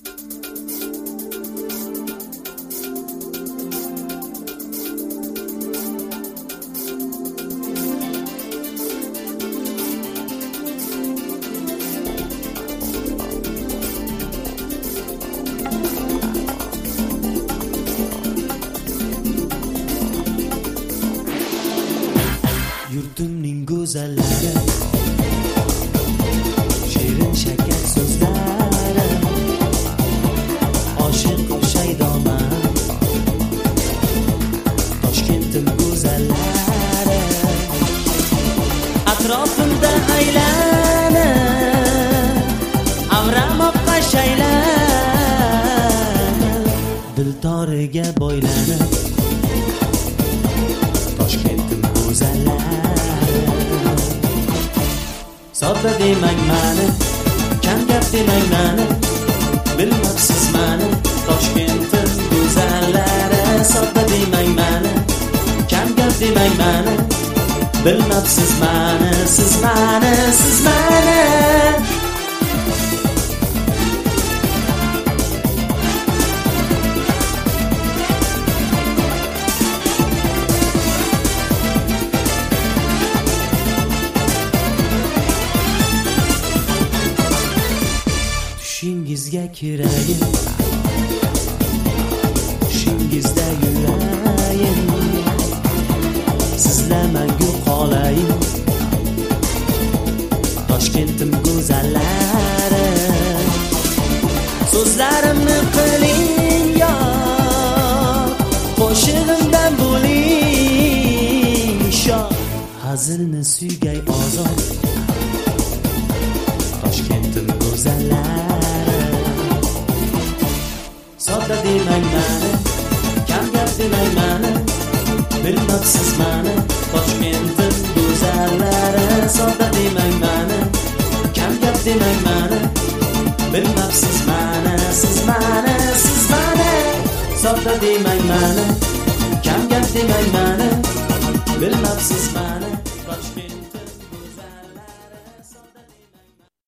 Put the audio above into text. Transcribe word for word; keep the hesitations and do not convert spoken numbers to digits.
Yurtimning go'zallari, shirin shakar so'zlari, oshiq shaydoman, Toshkentim go'zallari, atrofimda aylanib, avramoqqa shaylanib, diltoriga boylanib, Toshkentim go'zallari. Sodda demang mani, kam gap demang mani, bilmabsiz mani, Toshkentim go'zallari. Sodda demang mani, kam gap demang mani, bilmabsiz mani, siz mani, siz mani. Tushingizga kirayim, tushingizda yurayim, sizlar mangu qolayim, Toshkentim go'zallari. So'zlarimni qiling yod, qo'shig'imdan bo'ling shod, hazilni suygay ozod, Toshkentim go'zallari. Sodda demang mani, kam gap demang mani, bilmabsiz mani, Toshkentim go'zallari. Sodda demang mani, kam gap demang mani, bilmabsiz mani, siz mani, siz mani. Sodda demang mani, kam gap demang mani, bilmabsiz mani.